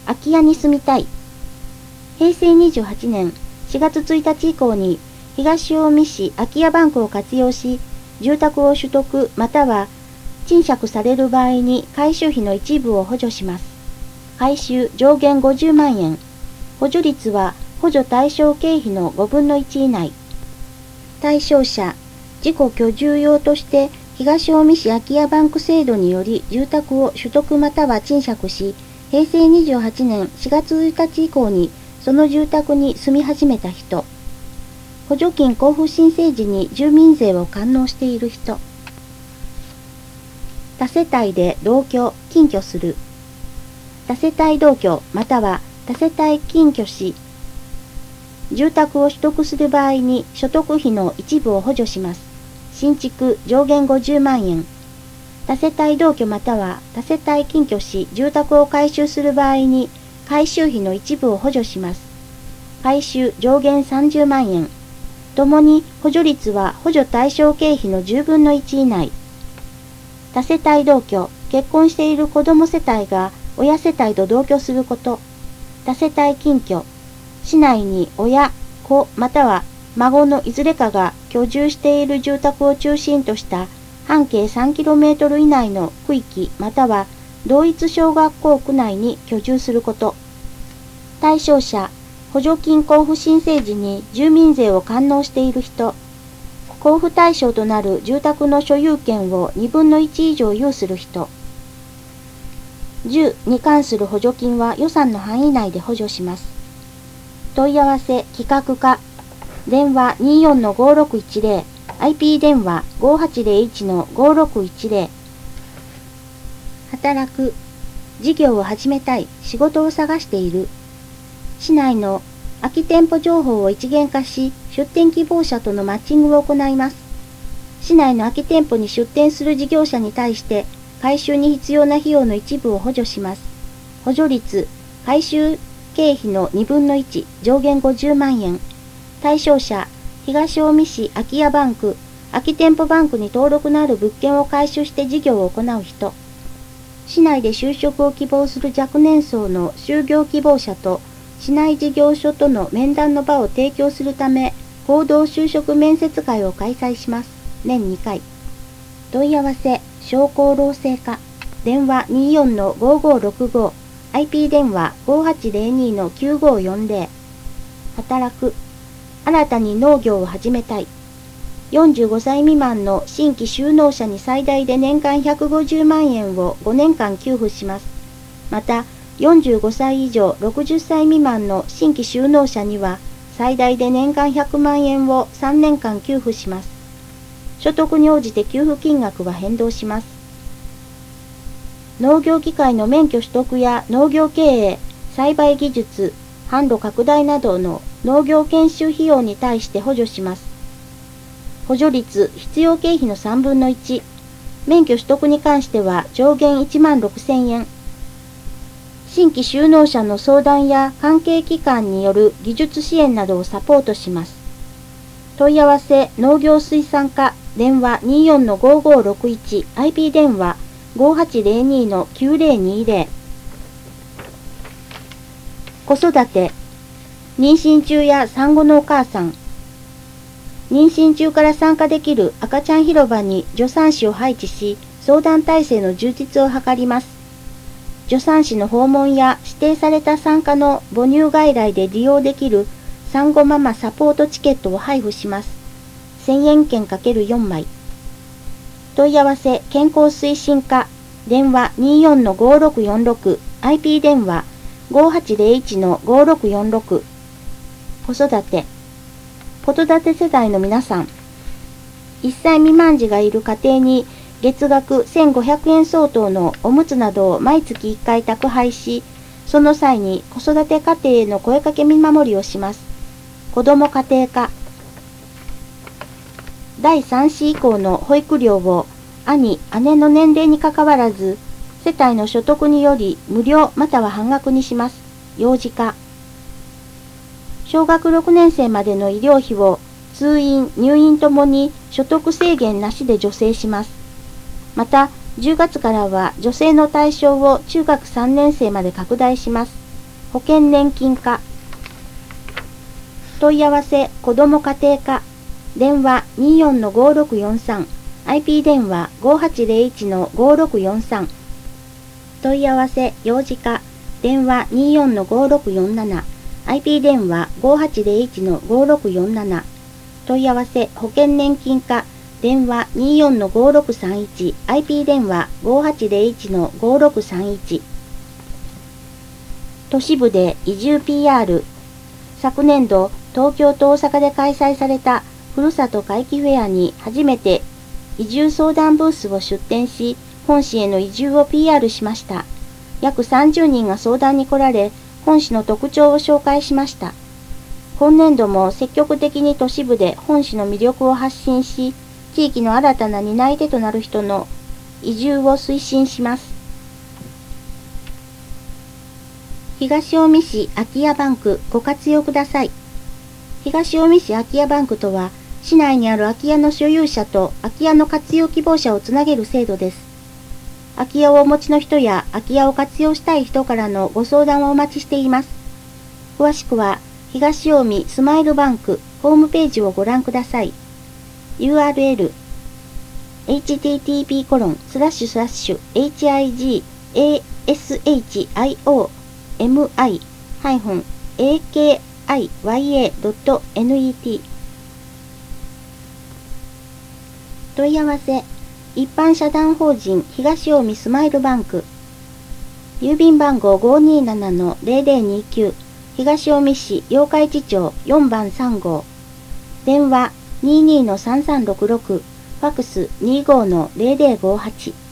空き家に住みたい。平成28年4月1日以降に東近江市空き家バンクを活用し、住宅を取得または賃借される場合に改修費の一部を補助します。改修上限50万円。補助率は補助対象経費の5分の1以内。対象者、自己居住用として東近江市空き家バンク制度により住宅を取得または賃借し、平成28年4月1日以降にその住宅に住み始めた人。補助金交付申請時に住民税を完納している人。多世帯で同居・近居する。多世帯同居または多世帯近居し、住宅を取得する場合に所得費の一部を補助します。新築上限50万円。多世帯同居または多世帯近居し、住宅を改修する場合に改修費の一部を補助します。改修上限30万円。ともに補助率は補助対象経費の10分の1以内。多世帯同居、結婚している子ども世帯が親世帯と同居すること。多世帯近居、市内に親、子または孫のいずれかが居住している住宅を中心とした半径 3km 以内の区域または同一小学校区内に居住すること。対象者、補助金交付申請時に住民税を完納している人。交付対象となる住宅の所有権を2分の1以上有する人。住に関する補助金は予算の範囲内で補助します。問い合わせ企画課。電話 24-5610、IP 電話 5801-5610。働く、事業を始めたい、仕事を探している。市内の空き店舗情報を一元化し、出店希望者とのマッチングを行います。市内の空き店舗に出店する事業者に対して、改修に必要な費用の一部を補助します。補助率、改修経費の2分の1、上限50万円。対象者、東近江市空き家バンク、空き店舗バンクに登録のある物件を改修して事業を行う人。市内で就職を希望する若年層の就業希望者と、市内事業所との面談の場を提供するため、合同就職面接会を開催します。年2回。問い合わせ、商工労政課。電話 24-5565、IP 電話 5802-9540。働く。新たに農業を始めたい。45歳未満の新規就農者に最大で年間150万円を5年間給付します。また、45歳以上60歳未満の新規就農者には最大で年間100万円を3年間給付します。所得に応じて給付金額は変動します。農業機械の免許取得や農業経営、栽培技術、販路拡大などの農業研修費用に対して補助します。補助率、必要経費の3分の1。免許取得に関しては上限1万6000円。新規就農者の相談や関係機関による技術支援などをサポートします。問い合わせ農業水産課。電話 24-5561、IP 電話 5802-9020。子育て、妊娠中や産後のお母さん。妊娠中から参加できる赤ちゃん広場に助産師を配置し、相談体制の充実を図ります。助産師の訪問や指定された産科の母乳外来で利用できる産後ママサポートチケットを配布します。1000円券 ×4 枚。問い合わせ健康推進課。電話 24-5646、IP 電話 5801-5646。子育て。子育て世代の皆さん。1歳未満児がいる家庭に月額1500円相当のおむつなどを毎月1回宅配し、その際に子育て家庭への声かけ見守りをします。子ども家庭科。第3子以降の保育料を兄・姉の年齢にかかわらず、世帯の所得により無料または半額にします。幼児科。小学6年生までの医療費を通院・入院ともに所得制限なしで助成します。また、10月からは女性の対象を中学3年生まで拡大します。 保険年金課。問い合わせ子ども家庭課。電話 24-5643。IP 電話 5801-5643。問い合わせ幼児課。電話 24-5647。IP 電話 5801-5647。問い合わせ保険年金課。電話 24-5631。IP 電話 5801-5631。都市部で移住 PR。昨年度、東京と大阪で開催されたふるさと回帰フェアに初めて移住相談ブースを出展し、本市への移住を PR しました。約30人が相談に来られ、本市の特徴を紹介しました。今年度も積極的に都市部で本市の魅力を発信し、地域の新たな担い手となる人の移住を推進します。東近江市空き家バンクご活用ください。東近江市空き家バンクとは、市内にある空き家の所有者と空き家の活用希望者をつなげる制度です。空き家をお持ちの人や空き家を活用したい人からのご相談をお待ちしています。詳しくは、東近江スマイルバンクホームページをご覧ください。URL http://higashiomi-akiya.net 問い合わせ一般社団法人東近江スマイルバンク郵便番号 527-0029 東近江市八日市町4番3号電話 22-3366 ファクス 25-0058